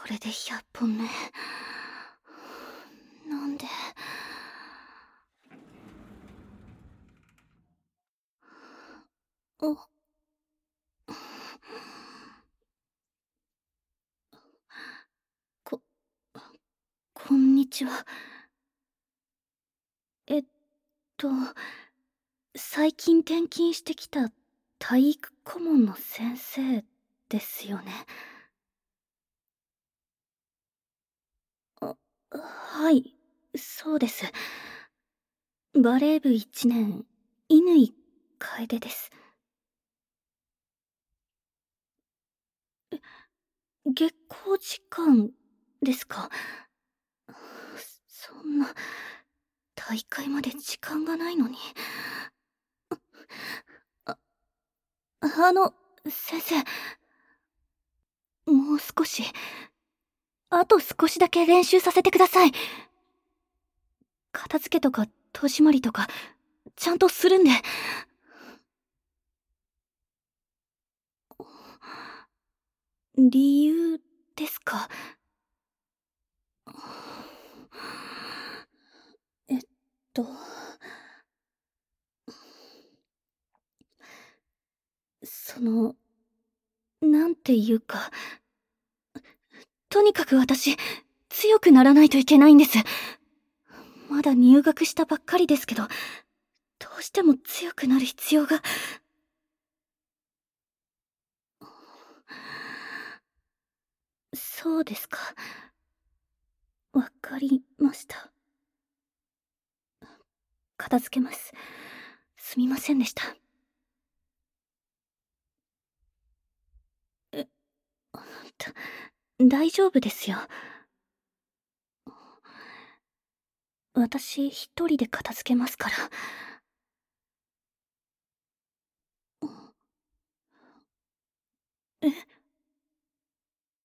これで100本目。なんで。あ。ここんにちは。えっと、最近転勤してきた体育顧問の先生ですよね。あ、はい、そうです。バレー部1年、乾楓です。月光時間ですか？そんな、大会まで時間がないのに。あ、先生、もう少し、あと少しだけ練習させてください。片付けとか戸締まりとか、ちゃんとするんで。理由ですか？えっと、その、なんていうか、とにかく私、強くならないといけないんです。まだ入学したばっかりですけど、どうしても強くなる必要が。そうですか。わかりました。片付けます。すみませんでした。え、大丈夫ですよ。私一人で片付けますから。え？